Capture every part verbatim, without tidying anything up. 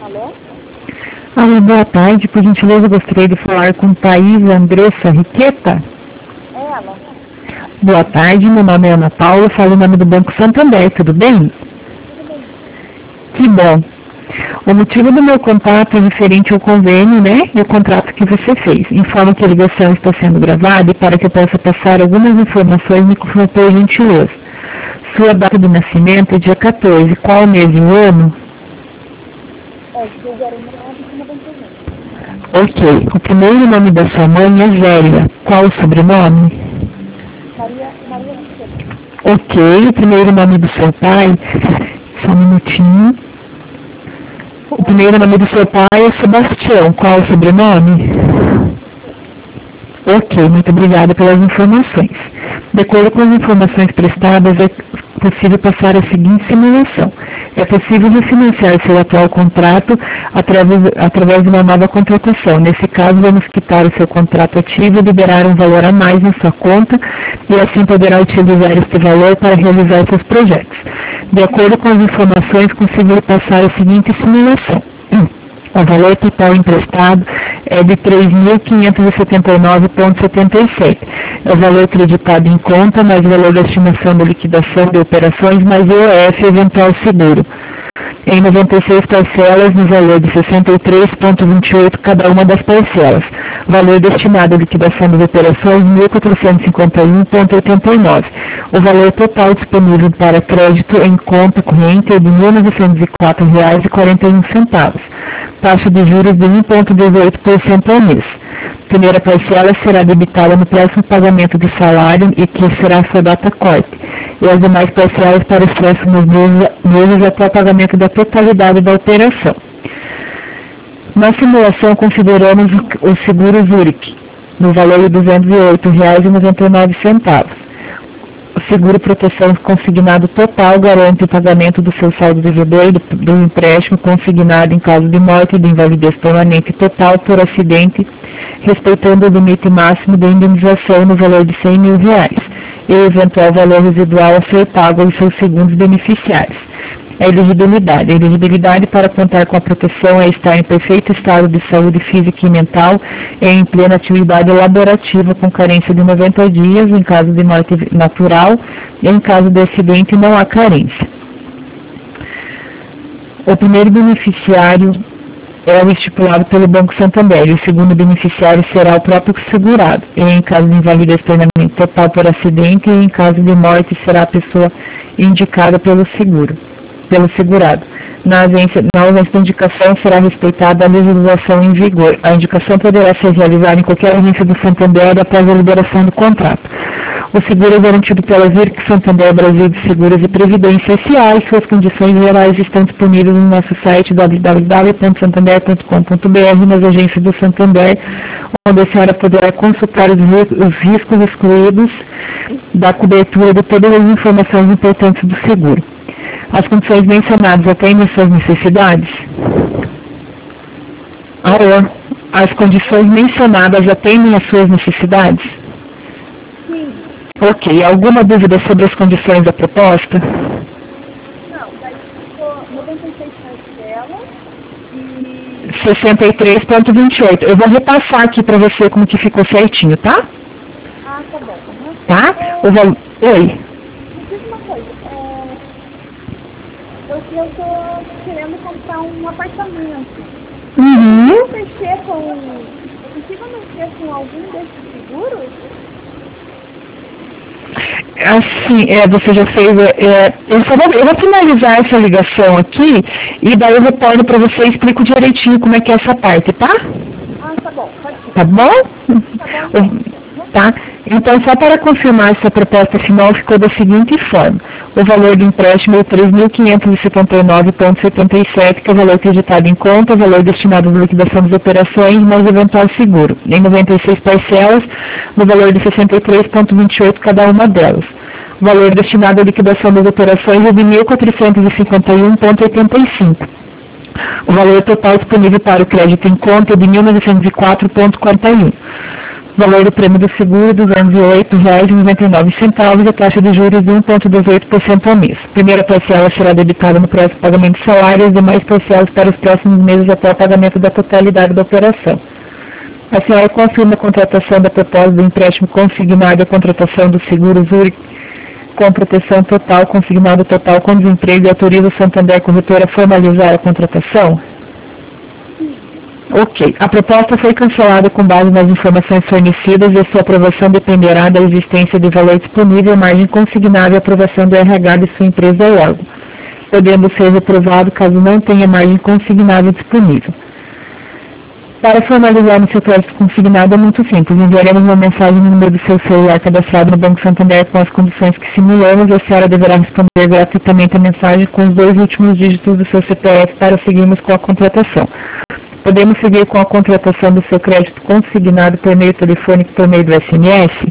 Alô? Alô, boa tarde. Por gentileza, gostaria de falar com Thaís Andressa Riqueta. É ela. Boa tarde, meu nome é Ana Paula, falo em nome do Banco Santander, tudo bem? Tudo bem. Que bom. O motivo do meu contato é referente ao convênio, né, e o contrato que você fez. Informo que a ligação está sendo gravada e para que eu possa passar algumas informações, me confirme por gentileza. Sua data de nascimento é dia quatorze, qual mês e o ano? É de zero nove de noventa e um. Ok. O primeiro nome da sua mãe é Zélia. Qual o sobrenome? Maria, Maria Riqueta. Ok. O primeiro nome do seu pai? Só um minutinho. O primeiro nome do seu pai é Sebastião. Qual o sobrenome? Ok, muito obrigada pelas informações. De acordo com as informações prestadas, é possível passar a seguinte simulação. É possível refinanciar seu atual contrato através, através de uma nova contratação. Nesse caso, vamos quitar o seu contrato ativo e liberar um valor a mais na sua conta e assim poderá utilizar este valor para realizar seus projetos. De acordo com as informações, consigo passar a seguinte simulação. O valor total emprestado é de três mil quinhentos e setenta e nove vírgula setenta e sete. É o valor creditado em conta, mais o valor da estimação da liquidação de operações, mais o I O F eventual seguro. Em noventa e seis parcelas, no valor de sessenta e três vírgula vinte e oito cada uma das parcelas. Valor destinado à liquidação das operações, mil quatrocentos e cinquenta e um vírgula oitenta e nove. O valor total disponível para crédito em conta corrente é de mil novecentos e quatro reais e quarenta e um centavos. Taxa de juros de um vírgula dezoito por cento ao mês. Primeira parcela será debitada no próximo pagamento de salário e que será sua data corte, e as demais parcelas para os próximos meses, meses até o pagamento da totalidade da operação. Na simulação, consideramos o seguro Zurich, no valor de duzentos e oito reais e noventa e nove centavos. O seguro proteção consignado total garante o pagamento do seu saldo devedor e do, do empréstimo consignado em caso de morte e de invalidez permanente total por acidente, respeitando o limite máximo de indenização no valor de cem mil reais e o eventual valor residual a ser pago aos seus segundos beneficiários. A elegibilidade. A elegibilidade para contar com a proteção é estar em perfeito estado de saúde física e mental e em plena atividade laborativa com carência de noventa dias em caso de morte natural e em caso de acidente não há carência. O primeiro beneficiário é o estipulado pelo Banco Santander e o segundo beneficiário será o próprio segurado. E em caso de invalidez permanente total por acidente e em caso de morte será a pessoa indicada pelo seguro. pelo segurado. Na ausência, na ausência da indicação, será respeitada a legislação em vigor. A indicação poderá ser realizada em qualquer agência do Santander após a liberação do contrato. O seguro é garantido pela Zurich Santander Brasil de Seguros e Previdência S A e suas condições gerais estão disponíveis no nosso site w w w ponto santander ponto com ponto b r nas agências do Santander, onde a senhora poderá consultar os, os riscos excluídos da cobertura de todas as informações importantes do seguro. As condições mencionadas atendem às suas necessidades? Alô? As condições mencionadas atendem às suas necessidades? Sim. Ok. Alguma dúvida sobre as condições da proposta? Não, daí ficou noventa e seis parcelas e... sessenta e três vírgula vinte e oito. Eu vou repassar aqui para você como que ficou certinho, tá? Ah, tá bom. Uhum. Tá? É... O val... Oi. Me diz uma coisa. É... Eu, eu tô querendo comprar um apartamento. Uhum. Eu consigo mexer com... Eu consigo mexer com algum desses seguros? Assim, é, você já fez, é, eu, só vou, eu vou finalizar essa ligação aqui e daí eu retorno para você e explico direitinho como é que é essa parte, tá? Ah, tá bom, pode ser. Tá bom? Tá bom. Tá? Então, só para confirmar, essa proposta final ficou da seguinte forma. O valor do empréstimo é três mil quinhentos e setenta e nove vírgula setenta e sete, que é o valor acreditado em conta, o valor destinado à liquidação das operações, mais eventual seguro. Em noventa e seis parcelas, no valor de sessenta e três vírgula vinte e oito cada uma delas. O valor destinado à liquidação das operações é de mil quatrocentos e cinquenta e um vírgula oitenta e cinco. O valor total disponível para o crédito em conta é de mil novecentos e quatro vírgula quarenta e um. Valor do prêmio do seguro, duzentos e oito reais e noventa e nove centavos e a taxa de juros de um vírgula dezoito por cento ao mês. Primeira parcela será debitada no próximo pagamento de salário e as demais parcelas para os próximos meses até o pagamento da totalidade da operação. A senhora confirma a contratação da proposta do empréstimo consignado e a contratação do seguro Zurich com proteção total, consignado total com desemprego e autoriza o Santander Corretora a formalizar a contratação? Ok. A proposta foi cancelada com base nas informações fornecidas e a sua aprovação dependerá da existência de valor disponível, margem consignável e aprovação do R H de sua empresa ou órgão, podendo ser reprovado caso não tenha margem consignável disponível. Para formalizar no seu crédito consignado é muito simples. Enviaremos uma mensagem no número do seu celular cadastrado no Banco Santander com as condições que simulamos e a senhora deverá responder gratuitamente a mensagem com os dois últimos dígitos do seu C P F para seguirmos com a contratação. Podemos seguir com a contratação do seu crédito consignado por meio telefônico por meio do S M S?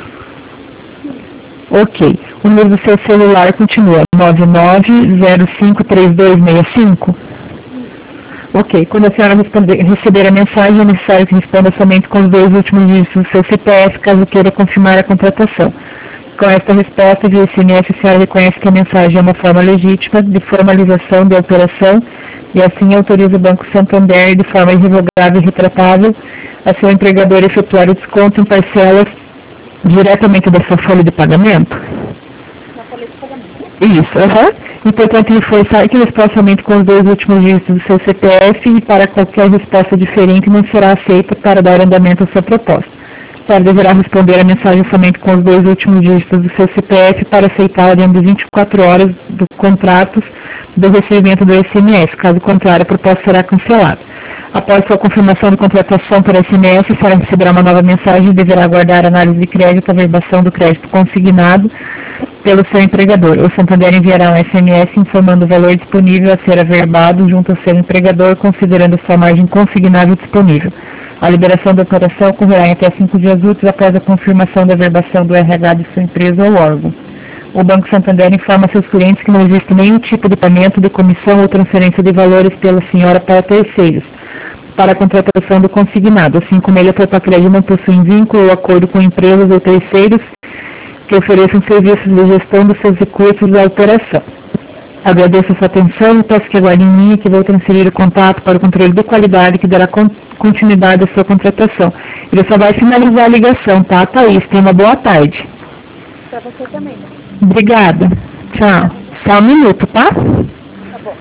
Ok. O número do seu celular continua nove nove zero cinco três dois seis cinco? Ok. Quando a senhora responder, receber a mensagem, é necessário que responda somente com os dois últimos dígitos do seu C P F, caso queira confirmar a contratação. Com esta resposta de S M S, a senhora reconhece que a mensagem é uma forma legítima de formalização da operação e assim autoriza o Banco Santander de forma irrevogável e retratável a seu empregador efetuar o desconto em parcelas diretamente da sua folha de pagamento? Na folha de pagamento. Isso, aham. Uhum. Importante reforçar que resposta somente com os dois últimos dígitos do seu C P F e para qualquer resposta diferente não será aceita para dar andamento à sua proposta. A senhora deverá responder a mensagem somente com os dois últimos dígitos do seu C P F para aceitá-la dentro de vinte e quatro horas do contrato do recebimento do S M S. Caso contrário, a proposta será cancelada. Após sua confirmação de contratação por S M S, a senhora receberá uma nova mensagem e deverá aguardar a análise de crédito, a verbação do crédito consignado pelo seu empregador. O Santander enviará um S M S informando o valor disponível a ser averbado junto ao seu empregador, considerando a sua margem consignável disponível. A liberação da operação ocorrerá em até cinco dias úteis após a confirmação da verbação do R H de sua empresa ou órgão. O Banco Santander informa seus clientes que não existe nenhum tipo de pagamento de comissão ou transferência de valores pela senhora para terceiros, para a contratação do consignado, assim como ele, a Propacred, não possui vínculo ou acordo com empresas ou terceiros que ofereçam serviços de gestão dos seus recursos da operação. Agradeço a sua atenção e peço que aguarde em linha que vou transferir o contato para o controle de qualidade que dará continuidade à sua contratação. Ele só vai finalizar a ligação, tá, Thaís? Tenha uma boa tarde. Para você também. Obrigada. Tchau. Só um minuto, tá? Tá bom.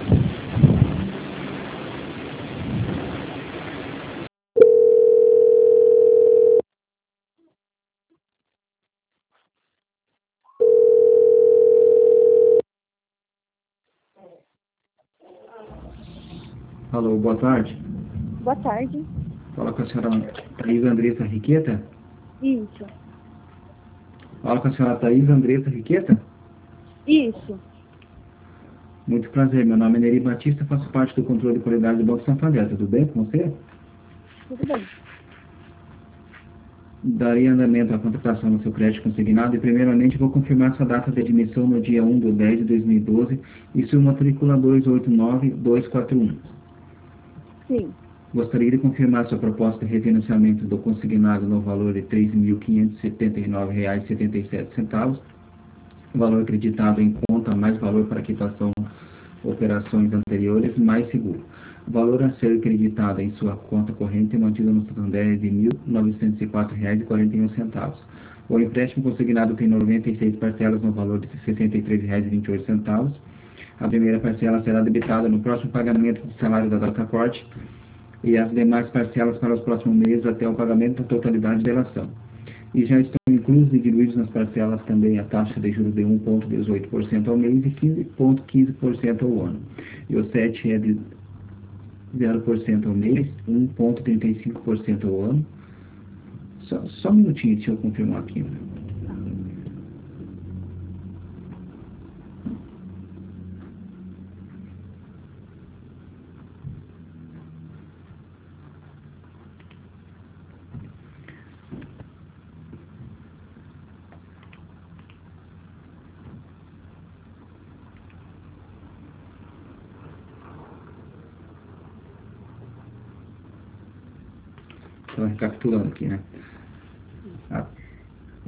Alô, boa tarde. Boa tarde. Fala com a senhora Thaís Andressa Riqueta? Isso. Fala com a senhora Thaís Andressa Riqueta? Isso. Muito prazer, meu nome é Neri Batista, faço parte do controle de qualidade do Banco Santander, tudo bem com você? Tudo bem. Daria andamento à contratação do seu crédito consignado e primeiramente vou confirmar sua data de admissão no dia um de dez de dois mil e doze e sua matrícula dois oito nove dois quatro um. Sim. Gostaria de confirmar sua proposta de refinanciamento do consignado no valor de três mil quinhentos e setenta e nove reais e setenta e sete centavos, valor acreditado em conta mais valor para quitação operações anteriores mais seguro. O valor a ser acreditado em sua conta corrente é mantido no Santander é de mil novecentos e quatro reais e quarenta e um centavos. O empréstimo consignado tem noventa e seis parcelas no valor de sessenta e três reais e vinte e oito centavos. A primeira parcela será debitada no próximo pagamento do salário da data corte e as demais parcelas para os próximos meses até o pagamento da totalidade da relação. E já estão inclusos e diluídos nas parcelas também a taxa de juros de um vírgula dezoito por cento ao mês e quinze vírgula quinze por cento ao ano. E o sete é de zero por cento ao mês, um vírgula trinta e cinco por cento ao ano. Só, só um minutinho, deixa eu confirmar aqui. Então, recapitulando aqui, né?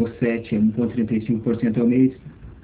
o sete é um vírgula trinta e cinco por cento ao mês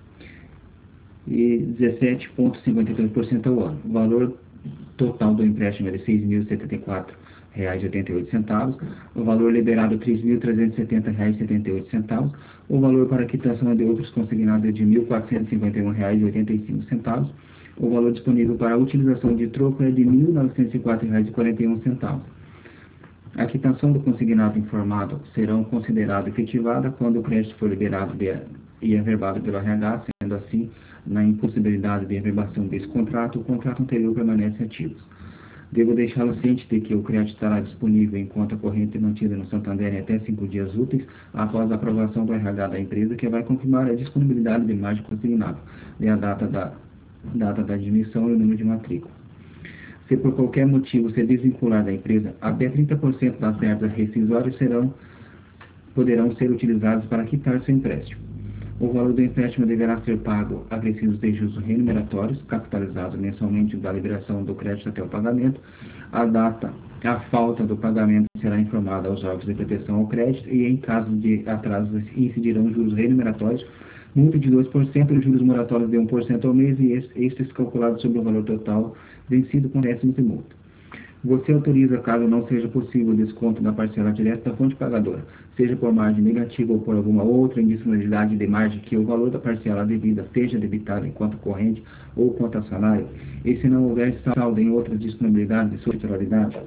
e dezessete vírgula cinquenta e dois por cento ao ano. O valor total do empréstimo é de seis mil e setenta e quatro reais e oitenta e oito centavos, o valor liberado três mil trezentos e setenta reais e setenta e oito centavos, o valor para quitação de outros consignados é de mil quatrocentos e cinquenta e um reais e oitenta e cinco centavos, o valor disponível para a utilização de troco é de mil novecentos e quatro reais e quarenta e um centavos. A quitação do consignado informado serão considerada efetivada quando o crédito for liberado de, e averbado pelo R H, sendo assim, na impossibilidade de averbação desse contrato, o contrato anterior permanece ativo. Devo deixá-lo ciente de que o crédito estará disponível em conta corrente mantida no Santander em até cinco dias úteis após a aprovação do R H da empresa, que vai confirmar a disponibilidade de margem consignado, e a data da, data da admissão e o número de matrícula. Se por qualquer motivo se desvincular da empresa, até trinta por cento das verbas rescisórias serão, poderão ser utilizadas para quitar seu empréstimo. O valor do empréstimo deverá ser pago acrescidos de juros remuneratórios, capitalizados mensalmente da liberação do crédito até o pagamento. A data, a falta do pagamento será informada aos órgãos de proteção ao crédito e, em caso de atraso, incidirão juros remuneratórios, multa de dois por cento e juros moratórios de um por cento ao mês e estes calculados sobre o valor total vencido com décimos e multa. Você autoriza, caso não seja possível, o desconto da parcela direta da fonte pagadora, seja por margem negativa ou por alguma outra indisponibilidade de margem, que o valor da parcela devida seja debitado em conta corrente ou conta salário, e se não houver saldo em outra disponibilidade de sua titularidade?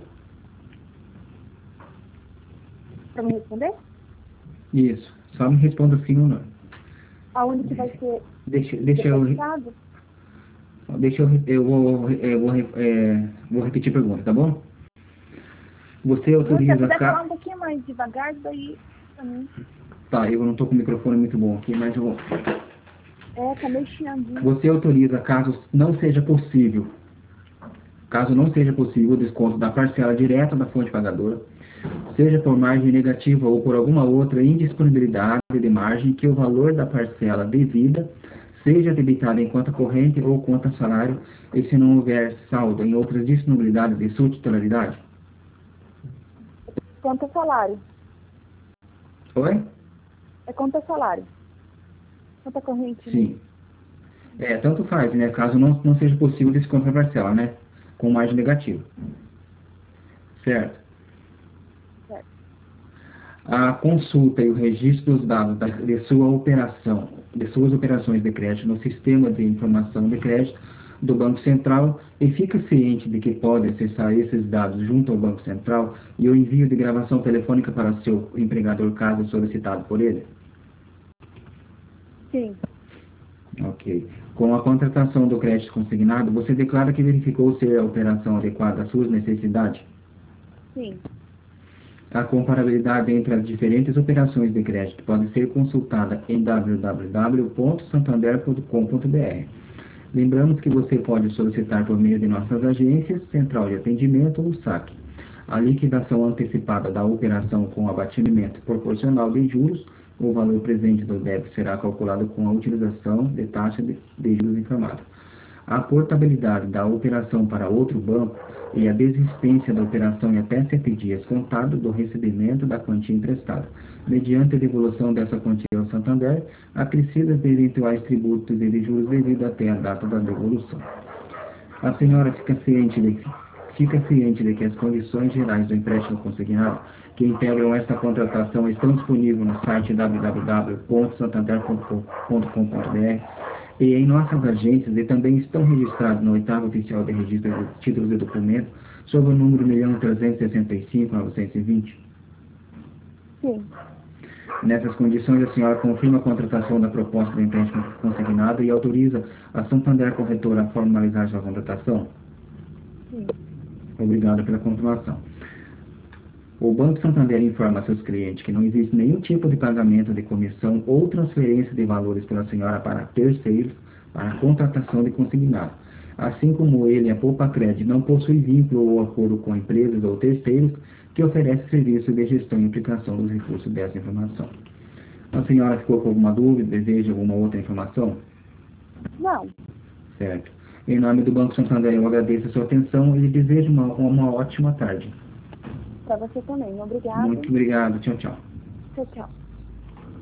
Para me responder? Isso. Só me responda sim ou não. Aonde que vai ser Deixa, deixa eu... depositado? Deixa eu, eu vou, eu vou, é, vou repetir a pergunta, tá bom? Você Se autoriza... você puder ca... falar um pouquinho mais devagar, daí também. Tá, eu não estou com o microfone muito bom aqui, mas eu vou... É, tá meio chiandinho. Você autoriza, caso não seja possível, caso não seja possível o desconto da parcela direta da fonte pagadora, seja por margem negativa ou por alguma outra indisponibilidade de margem, que o valor da parcela devida seja debitado em conta corrente ou conta salário, e se não houver saldo em outras disponibilidades de sua titularidade? Conta salário. Oi? É conta salário. Conta corrente. né? Sim. É, tanto faz, né? Caso não, não seja possível desconto da parcela, né? Com margem negativa. Certo? Certo. A consulta e o registro dos dados da, de sua operação, de suas operações de crédito no sistema de informação de crédito do Banco Central, e fica ciente de que pode acessar esses dados junto ao Banco Central e o envio de gravação telefônica para seu empregador caso solicitado por ele? Sim. Ok. Com a contratação do crédito consignado, você declara que verificou ser a operação adequada às suas necessidades? Sim. A comparabilidade entre as diferentes operações de crédito pode ser consultada em w w w ponto santander ponto com ponto b r. Lembramos que você pode solicitar por meio de nossas agências, central de atendimento ou saque, a liquidação antecipada da operação com abatimento proporcional de juros. O valor presente do débito será calculado com a utilização de taxa de, de juros informada. A portabilidade da operação para outro banco e a desistência da operação em até sete dias contados do recebimento da quantia emprestada, mediante a devolução dessa quantia ao Santander, acrescidas de eventuais tributos e de juros devido até a data da devolução. A senhora fica ciente de que, fica ciente de que as condições gerais do empréstimo consignado que integram esta contratação estão disponíveis no site w w w ponto santander ponto com ponto b r e em nossas agências, e também estão registrados no oitavo oficial de registro de títulos e documentos sob o número um milhão trezentos e sessenta e cinco mil novecentos e vinte. Sim. Nessas condições, a senhora confirma a contratação da proposta de empréstimo consignado e autoriza a Santander Corretora a formalizar sua contratação? Sim. Obrigado pela confirmação. O Banco Santander informa a seus clientes que não existe nenhum tipo de pagamento de comissão ou transferência de valores pela senhora para terceiros para a contratação de consignado. Assim como ele, a Poupa Crédito, não possui vínculo ou acordo com empresas ou terceiros que oferecem serviço de gestão e aplicação dos recursos dessa informação. A senhora ficou com alguma dúvida? Deseja alguma outra informação? Não. Certo. Em nome do Banco Santander, eu agradeço a sua atenção e lhe desejo uma, uma ótima tarde. Para você também. Obrigada. Muito obrigado. Tchau, tchau. Tchau, tchau.